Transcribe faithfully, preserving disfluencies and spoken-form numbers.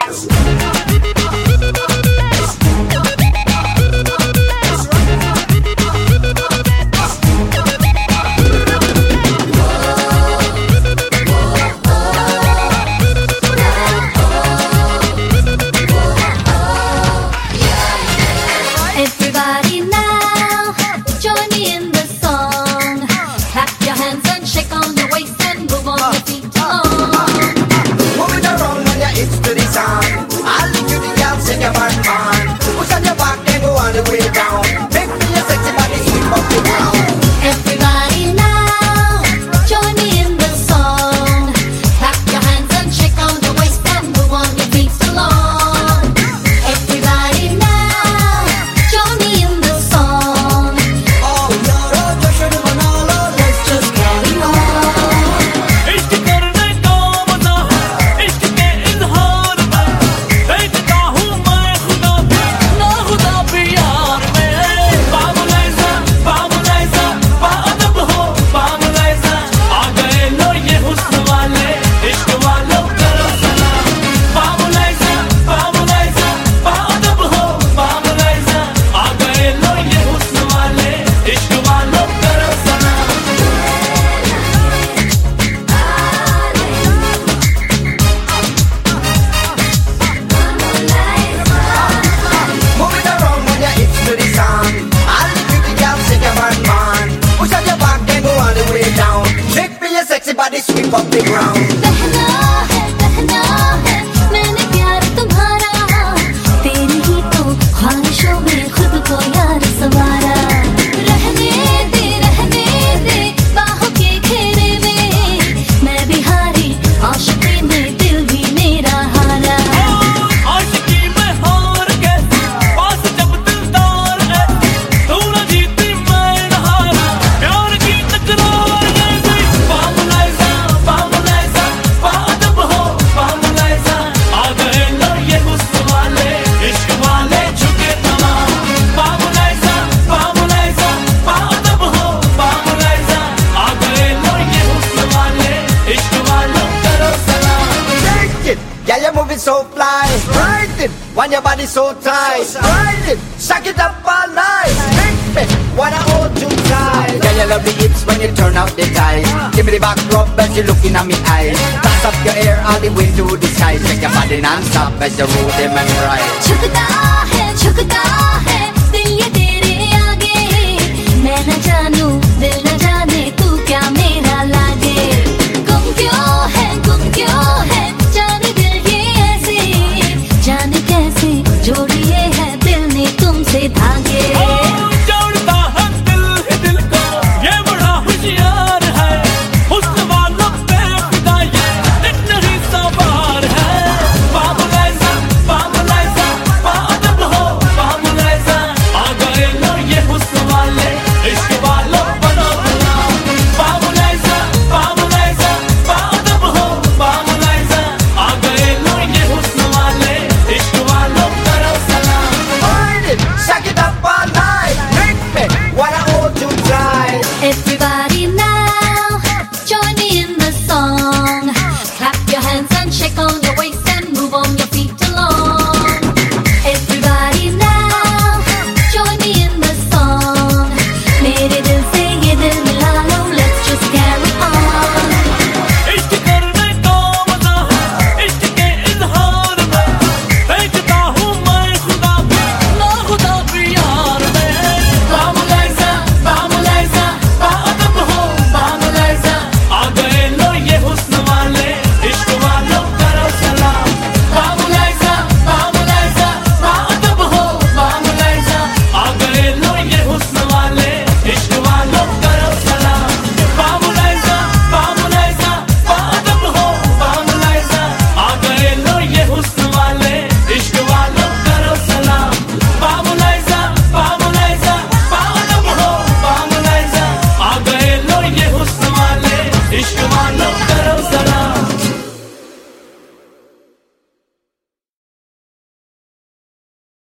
Everybody now, join me in the song. Clap your hands and shake on your waist and move on your feet along. Move it around when you're itch to the sound. I'll leave you the girl, shake your man, man. Push on your back and go all the way down. Make me your sexy body sweep up the ground. Everybody now, join me in the song. Clap your hands and shake on your waist and move on your feet along. Everybody now, join me in the song. Oh, yaro, josho de manalo, let's just carry on. इश्क करने का मजा है, इश्क के इजहार में देखता हूँ मैं खुदा भी, ना खुदा भी यार में। बाबुलैज़ा, बाबुलैज़ा, बाअदब हो बाबुलैज़ा, आ गए लो ये हुस्न वाले, इश्क वालों करो सलाम। बाबुलैज़ा, बाबुलैज़ा, बाअदब हो बाबुलैज़ा, आ गए लो ये हुस्न वाले, इश्क वालों करो सलाम। Move it around when you're itch to the sound. I'll leave you the girl, shake your man, man. Push on your back and go all the way down. Make me your sexy body sweep up the ground. कहना है, कहना है, मैंने प्यार तुम्हारा, तेरी ही तो ख्वाहिशों में खुद को यार संवारा। रहने दे, रहने दे, बाहों के घेरे में, मैं भी हारी, आशिकी में दिल भी मेरा हारा। आशिकी में हार के पास जब दिलदार है, तू न जीती मैं न हारा, प्यार की तकरार जैसी। बाबुलैज़ा, बाबुलैज़ा, बाअदब हो बाबुलैज़ा, आ गए लो ये हुस्न वाले, इश्क वाले झुके तमाम। बाबुलैज़ा, बाबुलैज़ा, बाअदब हो बाबुलैज़ा, आ गए लो ये हुस्न वाले, इश्क वालों करो सलाम। Shake it, yeah, you're moving so fly. Right it, when your body so tight. Right it, suck it up all night. Make me wanna hold you tight. Yeah, you love the hips when you turn out the ties. Give me the back rub as you're looking at me eyes. Toss up your hair all the way to the sky. Make your body non-stop as you roll them and ride. झुकता है, झुकता